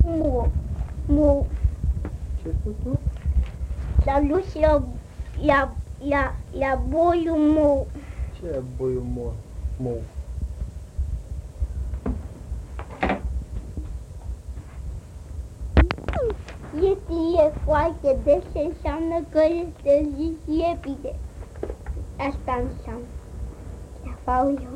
Mu. Ce spui tu? S-a dus la boiul meu. Ce e boiul mou? E foarte des, înseamnă că este zi repede. Asta înseamnă. Să fac eu.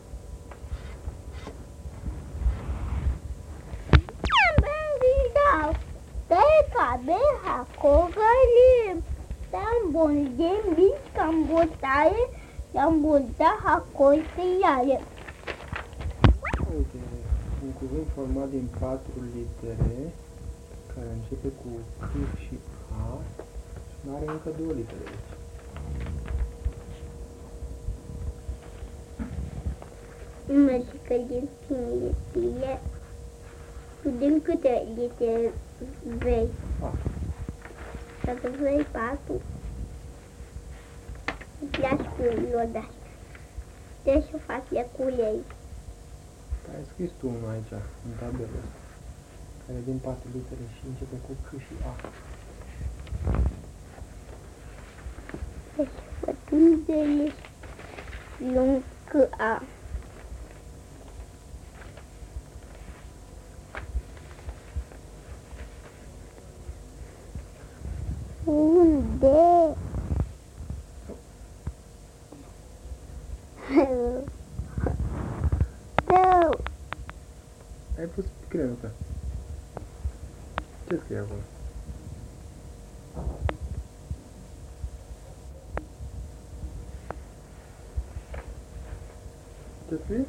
Tam boljem bić kam botaje, am bolta hacolte iare. Uite, un cuvânt format din 4 litere, care începe cu C și A și mai are încă 2 litere aici. Nu mă zic că din cine e. Tu din câte litere vrei? 4. Dacă vrei 4, îți lași cuiul de-asta. Trebuie să faci cu ei. Ai scris tu unul aici, în tabelă asta, care e din 4 litere și începe cu C și A. Deci, pătundele lung A. Unde? Tău. Ai pus creionul ăsta. Ce scrie acolo? Ce scrie?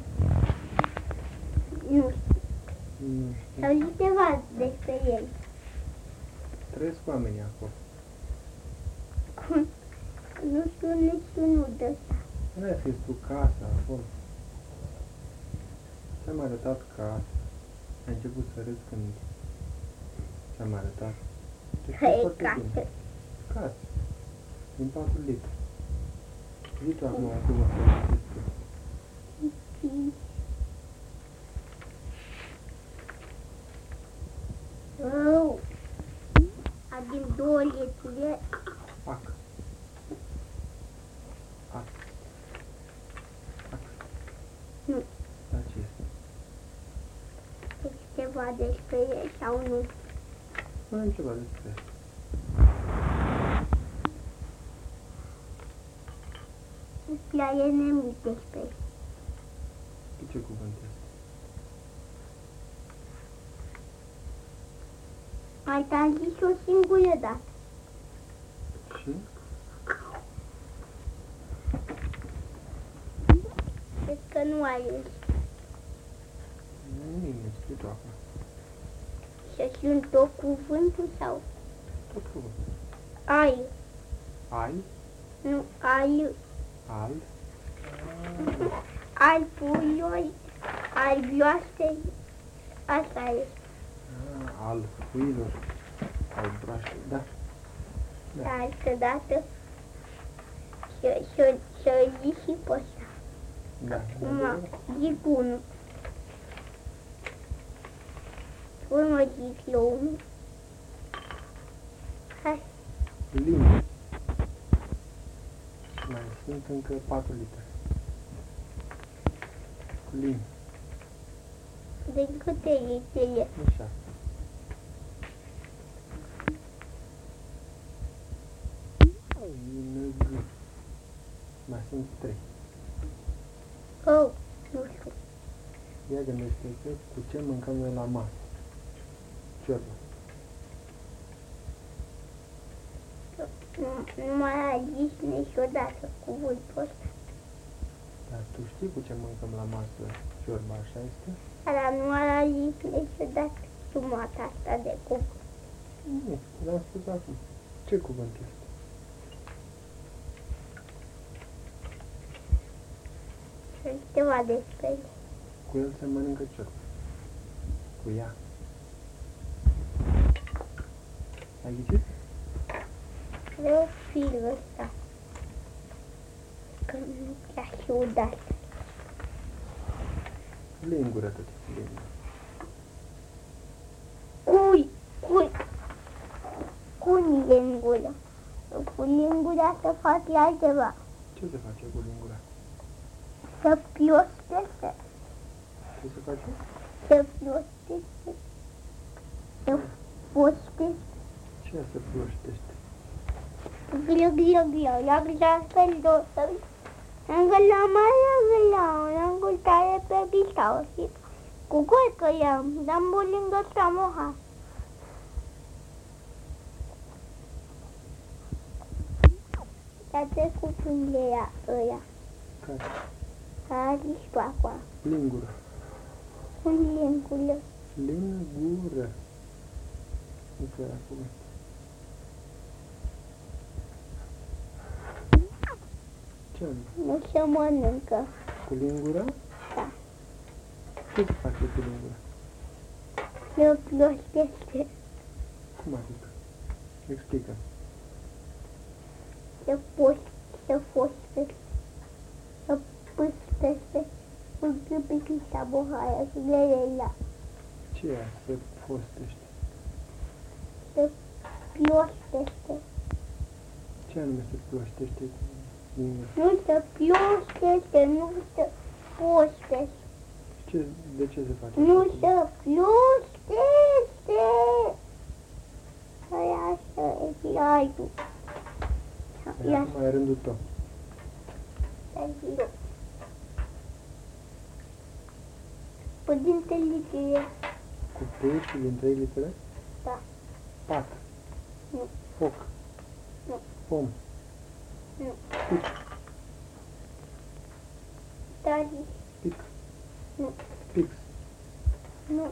Nu știu. Nu știu. Sau zi ceva despre ei. Trăiesc oamenii acolo. Cum? Nu știu niciunul de ăsta. Nu ai scris tu casa acolo. Ți-am arătat casa. Ai început să râzi când ți-am arătat. Deci Că e foarte casă. bine. Casă. Din 4 litri. Zi tu acum un cuvânt să scris tu. Oh. A din 2 litri. Ac. Ac. Ac. Nu. Da, ce este? Deci ceva despre ei sau nu? Spune-mi ceva despre asta. La ei nimic despre ei. Ce cuvânt este? Mai te-am zis o singură dată. Și? Cred că nu ai zis. Nu, nimic, spui tu acum. Să sunt tot cuvântul sau? Tot cuvânt. Ai. Ai? Nu, ai. Al? Ai puioi. Ai vioase. Asta e. Al puilor. Al brașului, da. Da. Altă dată. Să zici și pe ăsta. Da. Acum zic unul. Tu mă zic eu unul. Hai. Limbi. Mai sunt încă 4 litere. Limbi. De câte litere? Așa. G. Mai sunt 3. Oh, nu știu. Ia gândește-te cu ce mâncăm noi la masă. Ciorbă. Nu mai ai zis niciodată cuvântul ăsta. Dar tu știi cu ce mâncăm la masă ciorba, așa este? Dar nu ai zis niciodată sumata asta de cuvânt. Nu, l-am spus acum. Ce cuvânt este? Și ceva despre el. Cu el se mănâncă ciorbă. Cu ea. Ai ghicit? Vreau filul ăsta. Că nu ți-a ciudat. Lingură tot. Lingură. Cu cu lingura să fac altceva. Ce se face cu lingura? Să fiosteze. Ce se face? Să fiosteze. Să posteze. Ce se floștește? Lângă tare pe bisau și cu goi că i-am, dar lângă samoha. S-a trecut prin ăia, Care? care distoacoa. Lingură. Un lingură. Lingură. Uite acum. Ce am? Nu se mănâncă. Cu lingura? Da. Ce se face cu lingura? Se flostește. Cum adică? Explică. Se fostește. Se păstește. Cu gâbiții samohaia și lelela. Ce e să fostește? Se piostește. Ce anume se floștește cu lingura? Nu se piostește, nu se postește. De ce se face? Nu așa? se flustește! Hai așa, e aiu. Ia acum e rândul tău. Pădinte litere. Cu P și din 3 litere? Da. Pat. Nu. Foc. Nu. Pom. Nu. Pic. Tari. Pic. Nu. Pix. Nu.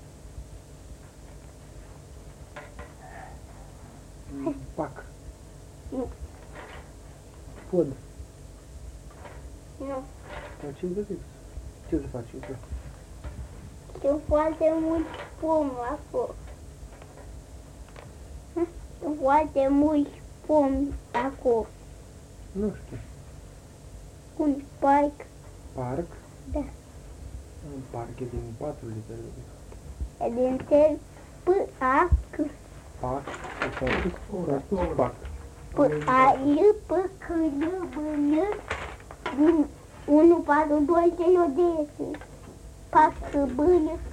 Pac. Nu. Pod. Nu. Dar ce de fix? Ce se face cu? Sunt foarte mulți pomi acolo. Sunt foarte mulți pomi acolo. Nu știu. Un parc. Parc. Da. Un parc e din 4 litere. E din tel P-A-C. Pac. S-a spus pac. P-A-L-P-C-L-B-L din 142 celodese. Pac-B-L-C.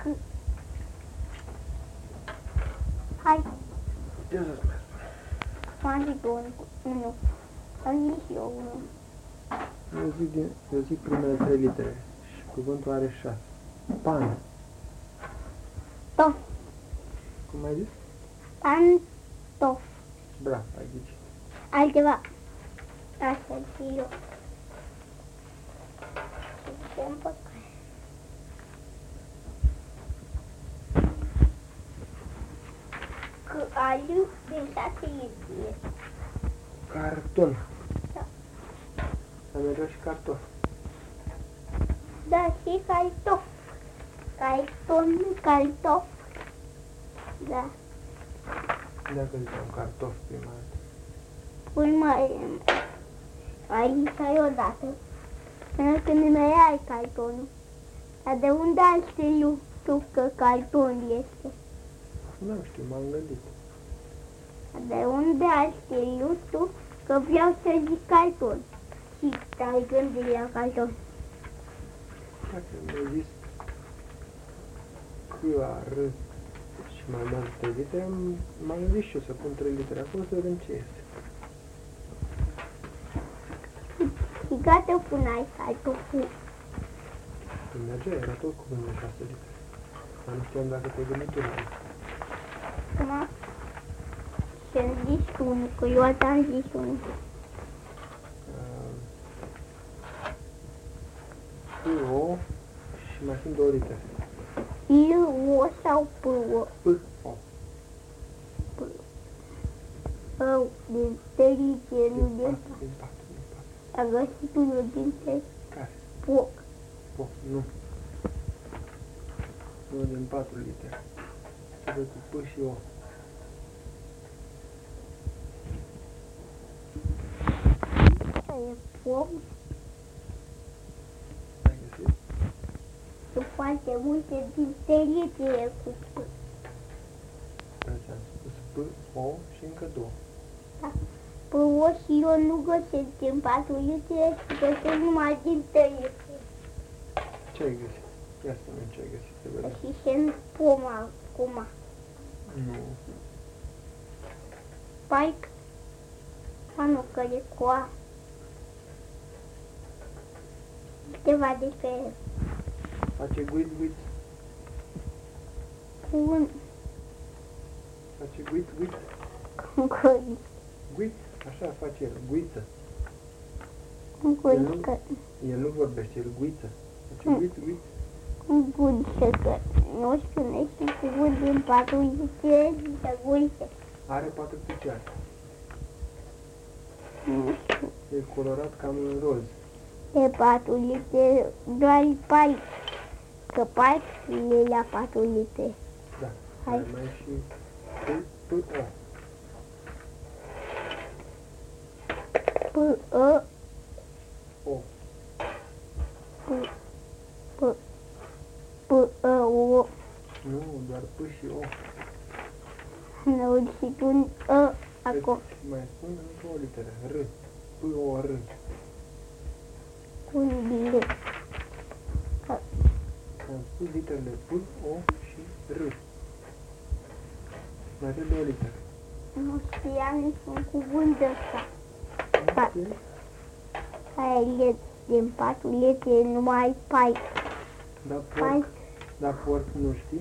Hai, Ce să spun? m-am zis unul. Am zis eu unul. Eu zic primele 3 litere și cuvântul are 6. Pan. Tof. Cum ai zis? Pantof. Bravo, ai zis. Altceva. Asta zic eu. Ce împăcat. Aliu din 6 iulie. Carton. Da. Să mergem și cartof. Da, și cartof. Carton, cartof. Da. Dacă ziceam cartof prima dată. Urmă, aici ai odată. Până când mai ai cartonul. Dar de unde ai știut tu că carton este? Nu știu, m-am gândit. De unde ai știut tu că vreau să zic carton? Și te-ai gândit la carton. Dacă mi-ai zis C-A-R și mai multe litere, m-am gândit și eu să pun 3 litere acolo să vedem ce este. Și gata puneai cartoful. Când mergea, era tot cuvântul de 6 litere. Dar nu știam dacă te-ai gândit tu la el. Acum și-am zis unul, că eu am zis unul. P-O și mai sunt 2 litere. I-O sau P-O? P-O. Sau din teriție, nu din... Din 4. A găsit unul din teriție. Care? Poc. Po. Nu. Nu, din 4 litere. Se vede cu P și O. Asta e pom. Ai găsit? Sunt foarte multe din teriție cu P. Deci am spus P, O și încă 2. Da. Pe o și eu nu găsesc din patulițe și găsesc numai din tăiete. Ce ai găsit? Ia să vedem ce ai găsit, să vedem. Și sunt poma acum. Nu. Spike. Nu, că e coa. Câteva de pe el. Face guit, guit. Un Face guit, guit. guiță. Guit. Așa face el. Guiță. Un guiță. El nu vorbește, el guiță. Face guit, guit. Un guiță, că nu spune și cuvânt din patulițe și de guiță. Are 4 picioare. Nu știu. E colorat cam în roz. De patulițe, doar pai. Că pai e la patulițe. Da. Hai. Mai și P-O. P-E. O. P-E-O. Nu, doar P și O. Am auzit un E acolo. Îți mai spun încă o literă. R. P-O-R. Un bilet. Am spus literele P, O și R. Mai avem 2 litere. Nu știam niciun cuvânt ăsta. Ok. Aia e din patulițe, numai pai. Da, Pai, porc. Da, porc nu știi?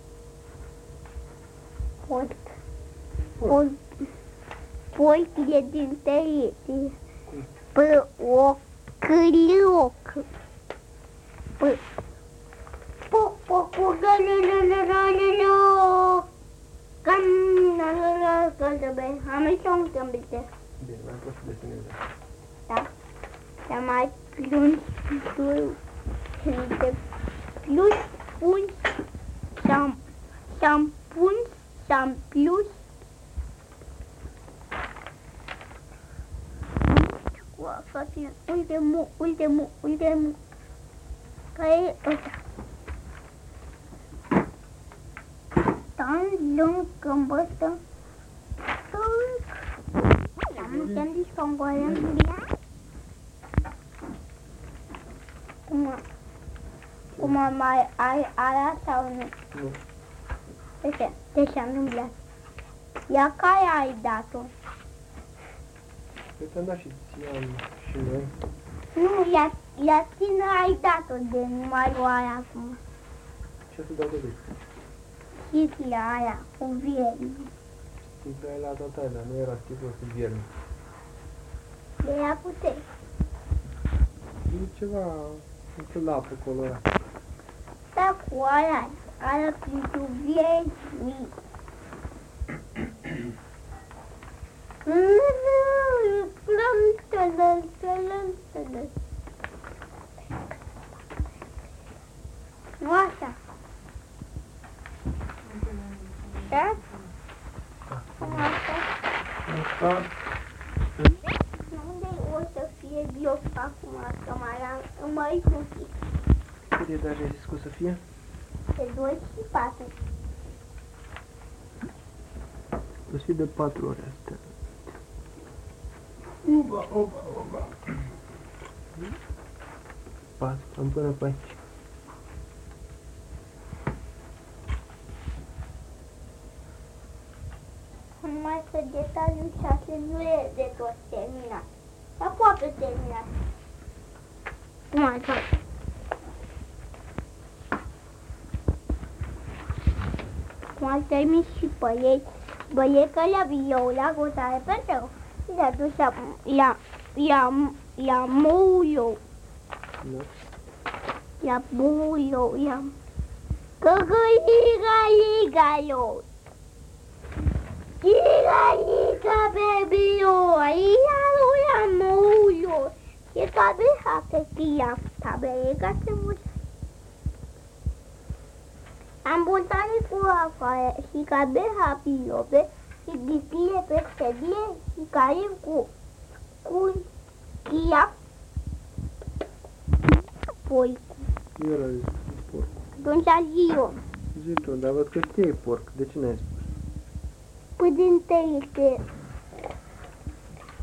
porc. Porc. Porc e din tăiete. Cum? P-O, cârioc. Am ieșit un câmbite. Bine, mai poți să desenezi. Da. Dar mai plungi tu. Plus, pun, și-am plus. Ultimul. Care e ăsta? Tan lung câmbă ăsta. Am întâlnit că în Columbia. Cum mai ai aia sau nu? Nu. De ce am umblat? Ia care ai dat-o? Eu ți-am dat și ți-am și noi. Nu, ia tine ai dat-o de numai o aia acum. Ce să dau de lui? Chifia aia cu vierni. Sticla e la tata, dar nu era sticlă cu vierni. De ea puteți. E ceva, un fel de apă colorată. Da, cu aia pentru vierni. Nu așa. Da? Cum așa? Asta, Unde o să fie bloc acum, că mai cutii? cât de tare ai zis că o să fie? De 2 și 4. O să fie de 4 ore astea. Oba. 4, am până pe aici. Numai că detaliul 6 nu e de tot terminat. Dar poate termina. Cum ai fac? Cum ai termin și băiecă la eu la gotare pentru și de atunci la mulio. Da? La mulio, la Găgăliga-liga-lo. Liga, bebio, iaro la mulio. E cabe hape kia, cabe gata mult. Am botanic cu afară și cabe hapi lobe și disile pe sedie și care cu chia poi. Era zis porc. Atunci a zi eu. Zi tu, dar văd că știi porc. De ce n-ai spus? Păi din tăiete.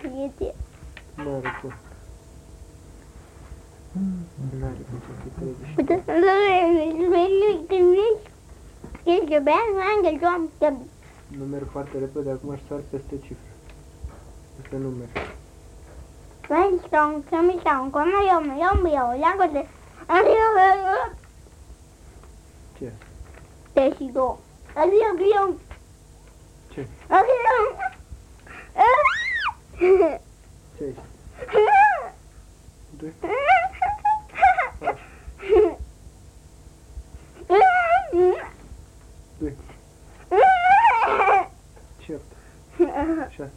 e de... N-are cum. N-are cum să fie 30. Puteți să ești bine, mai îngălțăm. Nu merg foarte repede, acum aș sar peste cifre. Peste numere. Să mi stau, că eu, leagă-te. Ce? 32. Eu. Ce? Ce ești? 2? Doi. 7. 6.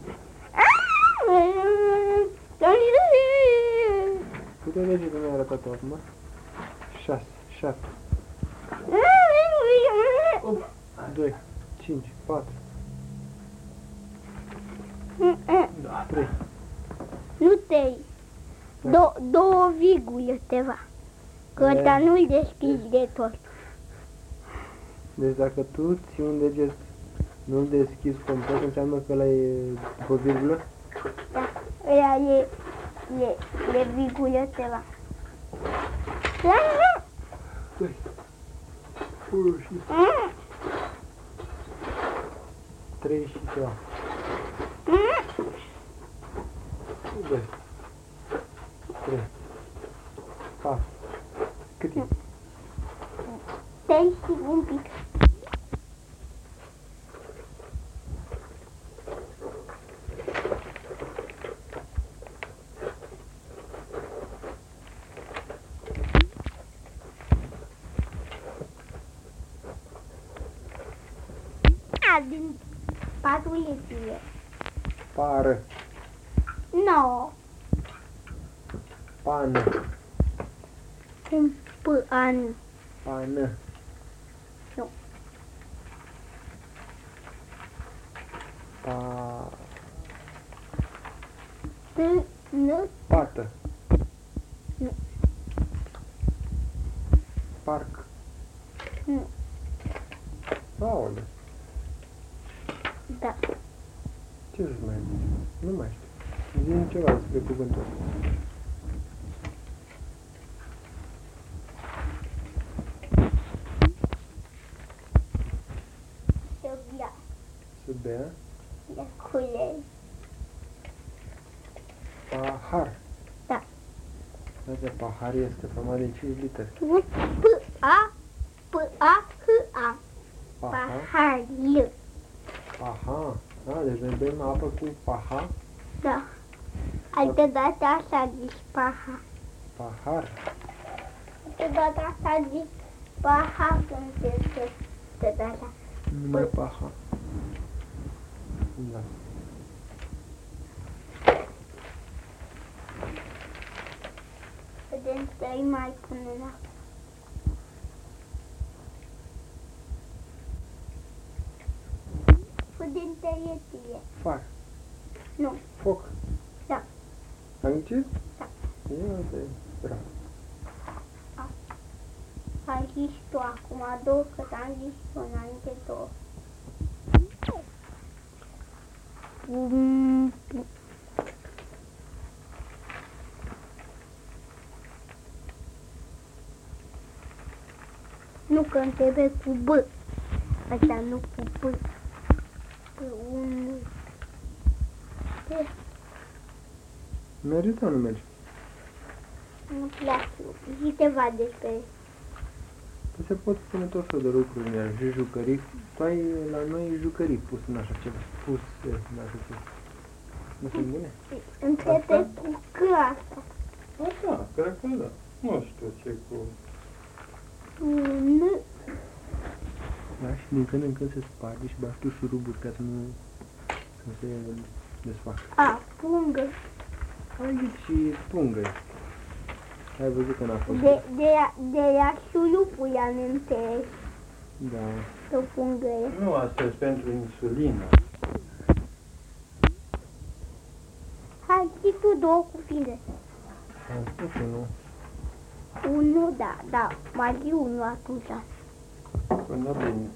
Câte degete mi-ai arătat acum? 6. 7. 2. 5. 4. 3. Nu 3. 2 virgule ceva. Că ăsta nu-l deschizi de tot. Deci dacă tu ții un deget, nu-l deschizi complet, înseamnă că ăla e după virgulă? Da, ăla e virgulă ceva. 2. 1 și 3 și ceva. 2. 3. 4. Cât e? 3 și un pic. Din 4 litri. Pară. 9. Pană. Un an. Pană. Nu. Nu. Pată. Nu. Parc. Nu. Aole. Da. Ce să mai zici? Nu mai știu. Zi-mi ceva despre cuvântul ăsta. Să bea. Să bea. De culei. Pahar. Da. Asta pahar este format din 5 literi. P-A-H-A. Pahar. Pahar. L. Aha. Da, deci noi bem apă cu pahar. Da. Altă dată așa zici pahar. Pahar. Altă dată așa zici pahar când te dă așa. Numai pahar. Da. Vedem să-i mai pune la... Vedem tăieție. Far. Nu. Foc. Da. Am zis? Da. Ia uite. Bravo. Ai zis tu acum două, că am zis tu înainte două. Nu că întrebe cu B. Asta nu cu P. P1. Mergi sau nu mergi? Nu place. Zi ceva despre... Păi se pot spune tot felul de lucruri în el. Și jucării. Tu ai la noi jucării pus în așa ceva. Pus în așa ceva. Nu sunt bune? Începe cu C asta. Așa, cred că da. Nu știu ce cu... N. Da, și din când în când se sparge și bagi tu șuruburi ca să nu se desfacă. A. Pungă. Aici pungă. Ai văzut că n-a fost? De ea șurupul ea ne înțelegi. Da. Că pungă e. Nu, asta e pentru insulină. Hai, zi tu două cuvinte. Am spus unul. Unu, da. Mai zi unul atunci. Până bine.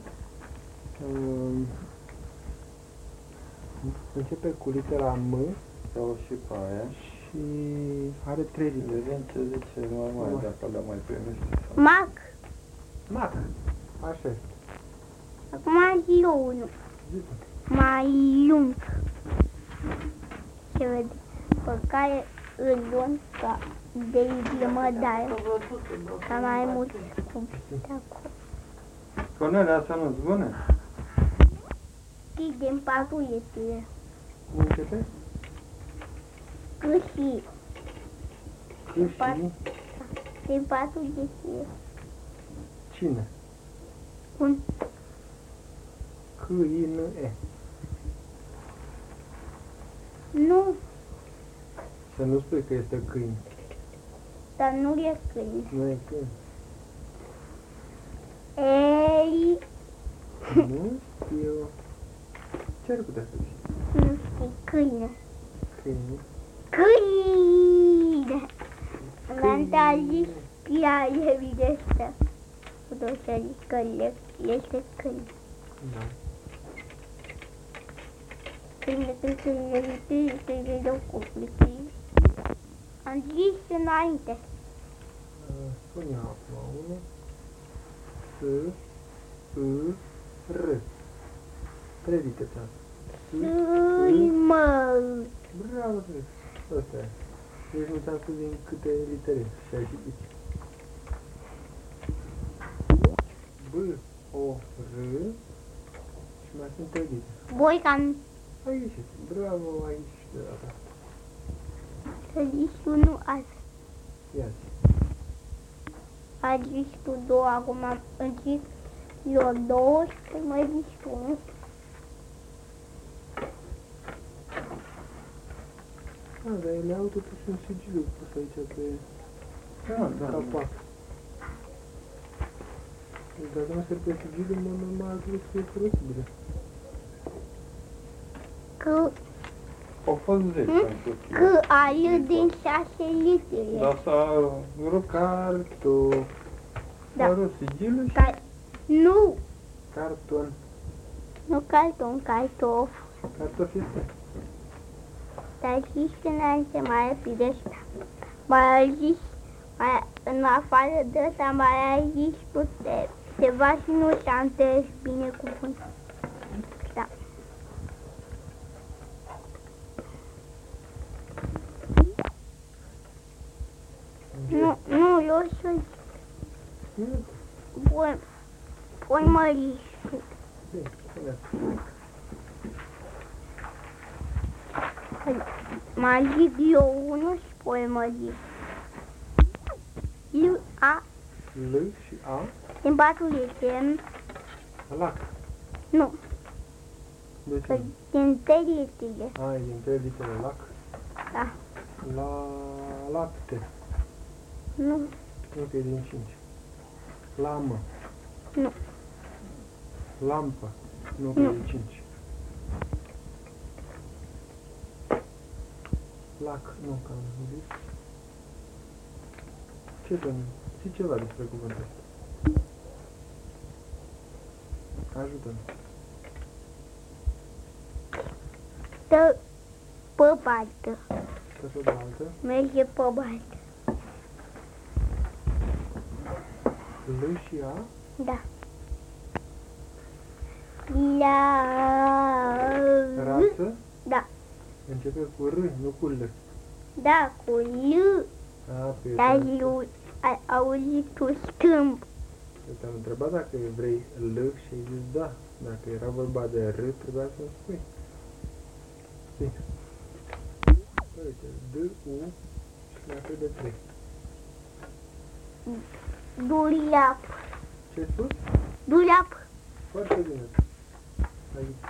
Începe cu litera M Sau și pe aia. și are 3 litere. Vedem ce zice normal, dacă le mai primește. Mac. Mac. Așa este. Acum zi eu unul. Zi. Mai lung. Ce vede? Pe care îl luăm ca de mădare. Ca mai mult cuvinte acolo. Cornelia, asta nu-ți bune? Știi, din patru este. Cum începe? Câști. Câși. Din patru este. Cine? Un. C-I-N-E. Nu, Să nu spui că este câini. dar nu e câine. Nu e câini. Ei, Nu știu. Ce ar putea să fie? nu știi, câine. Câini. Câine! Înainte a zis ea evidentă. Cu tot ce a zis că este câine. Da. Câine. Am zis înainte. Spune acum unul. S, I, R. 3 litere. Sui mă. Bravo, Fred. Asta e. Deci nu ți-am spus din câte litere și ai citit. B, O, R și mai sunt 3 litere. Boican. Ai ieșit. Bravo, aici de data. Să zici unul azi. Ia zi. Ai zis tu două, acum îmi zic eu două și mai zici tu unul. Dar ele au totuși un sigiliu pus aici pe capac. Deci dacă nu serve pe sigiliu, în mod normal trebuie să fie folosibile. Că Au fost 10 pentru Că ai din 6 litere. Dar s-a rupt Carto. Da. s-a rupt sigilul și Nu, Carton. Nu carton, cartof. Cartof este. Dar zis înainte mai fi de ăsta. Mai ai zis, în afară de ăsta mai ai zis ceva și nu s-a înțeles bine cuvântul. Da. Nu, eu sunt. Pui mărișul. Mai zic eu unul și pui mărișul. L-A. L și A? Din 4 litere. Lac. Nu. De ce? Din 3 litere. Ai, din 3 litere lac? Da. La lapte. Nu. Nu, că e din 5. Lamă. Nu. Lampă. Nu, că e din 5. Lac. Nu, că am zis. Ce să nu? Zi ceva despre cuvântul ăsta. Ajută-mă. Stă pe baltă. Stă pe baltă. Merge pe baltă. L și A? Da. La... Rasă? Da. Începe cu R, nu cu L. Da, cu L. A, pe Dar ai auzit tu schimb. te-am întrebat dacă vrei L și ai zis da. Dacă era vorba de R, trebuia să-mi spui. Zi. Uite, D-U și la P de 3. Dulap. Ce-ai spus? Dulap. Foarte bine. Aici.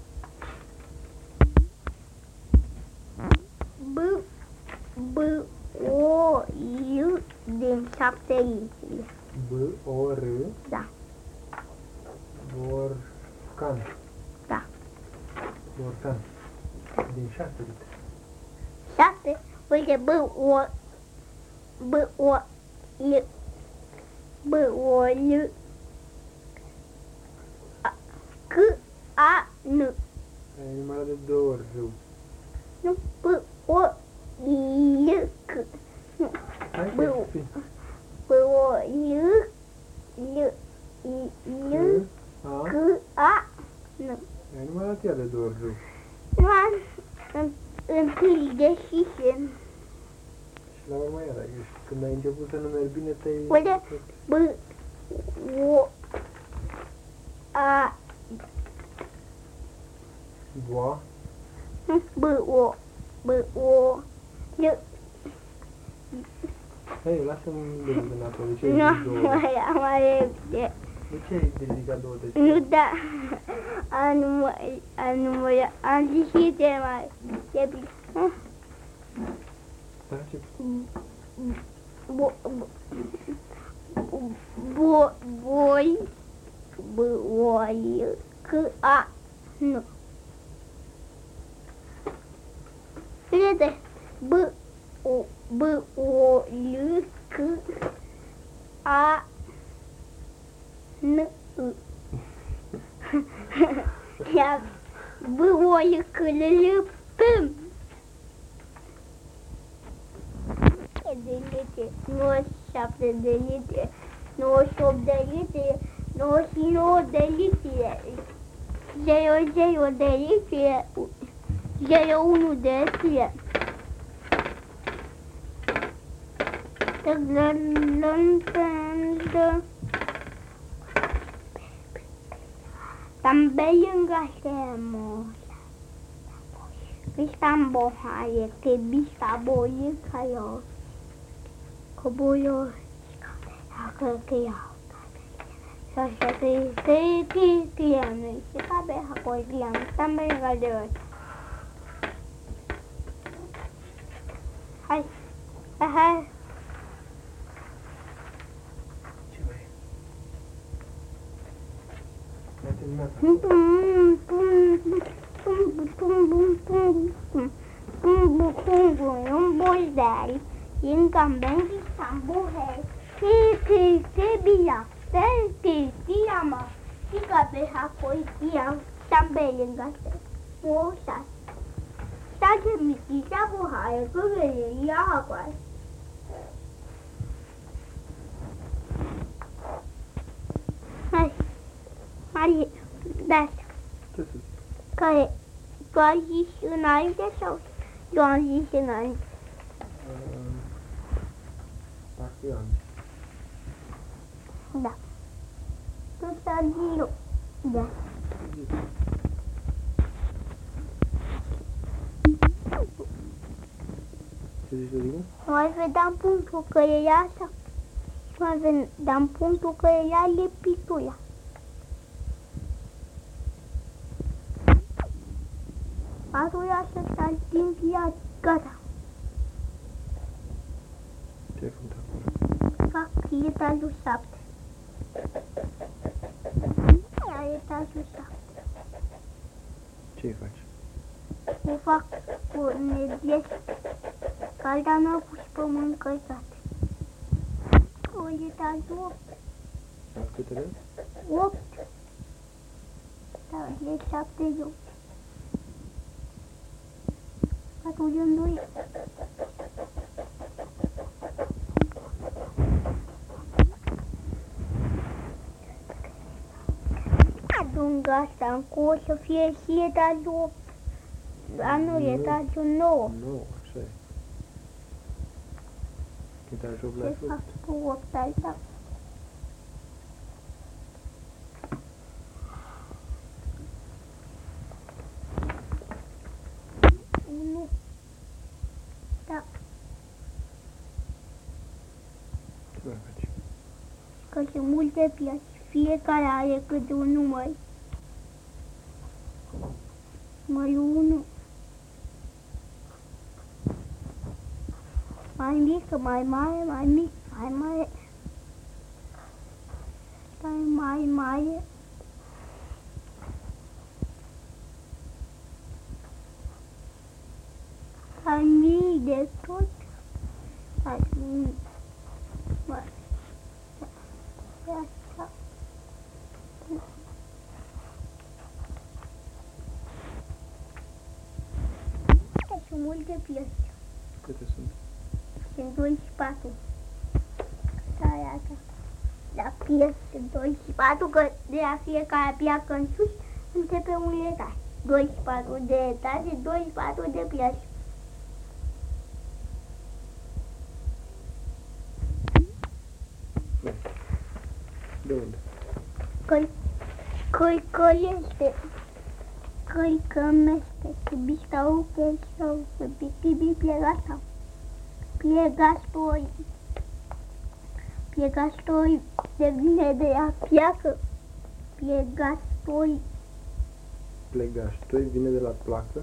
B-O-I din 7 litere. B-O-R. Da. Borcan. Da. Borcan. Din 6 litere. 7. Uite, B-O-L. B-O-L. C-A-N. Ai numărat de 2 ori rău. Nu, B-O-L-C. Nu. Hai să spui. B-O-L-C-A-N. Ai numărat ea de 2 ori rău. Nu am întâi deschise. Și la urmă iar ai greșit. Când ai început să numeri bine, te-ai... Uite, B-O-A. Boa. B-O. B-O-L. Hei, lasă-mi degetul înapoi. De ce Nu, ai zis 2 ori? mai repede. De ce ai ridicat 2 degetele? Nu, da. Am zis și de mai repede. Da, ce? Boi. B-O-I. C-A-N. Uite, B-O-L-C-A-N. Ia B-O-L-C-L-P. De litere, 97 de litere, 98 de litere, 99 de litere, 00 de litere, 01 de litere. Também gastamos. Bistambo hai que bistambo e caiu. Cobolho. Que só que ano. Se sabe a coisa também galera. Hai. Hai. Ce mai e? Ai terminat? Um bolidari, e também de samburré, que bilhão, que ama, que cabeça coisinha, Stam pe lângă asta. O șase. Stai michița cu haie, că vede, ia acolo. Hai, da. Ce să zic? Care? Tu ai zis înainte sau eu am zis înainte? Parcă eu am Da. Tu s-a zis eu. Da. Ce zici să zic? Mai vedeam punctul că e așa. Mai vedeam punctul că e ea lipituia. Atunci să stai timp ea gata. Ce ai făcut acolo? Fac etajul 7. Ia etajul 7. Ce-i faci? O fac cu nebies. Caldana cu și pământ călcat. O etajul 8. Ați câte de? 8. Da, e 7 de 8. Atunci în 2. Adung asta încolo o să fie și etajul 8. Dar nu, etajul 9. Nu, așa e. Etajul 8 l-ai Ce fac făcut. cu 8 alta? Unu. Da, Ce mai faci? că sunt multe piese. Fiecare are câte un număr. Numărul 1. Mai mică, mai mare, mai mic, mai mare. Mai mare. Mai mic de tot. Mai mic. Mai. Asta. Sunt multe piese. Câte sunt? Sunt 2 și 4. Stai asta. La piese sunt 2 și 4, că de la fiecare pleacă în sus, începe un etaj. 2 și 4 de etaje, 2 și 4 de piese. De unde? Călcălește. Călcămește. Și bistau pe sau să pichibi plegata. Plegastoi. Plegastoi devine de a pleacă. Plegastoi. Plegaștoi vine de la placă?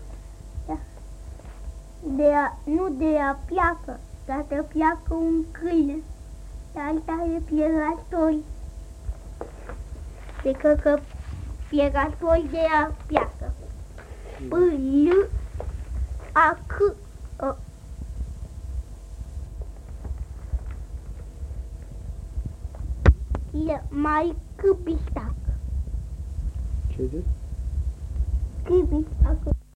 Nu de a pleacă. Dar să pleacă un câine. Dar asta e plegastoi. Adică că plegastoi de a pleacă. P-L-A-C. Mai câbistac. Ce zici? Câbistac.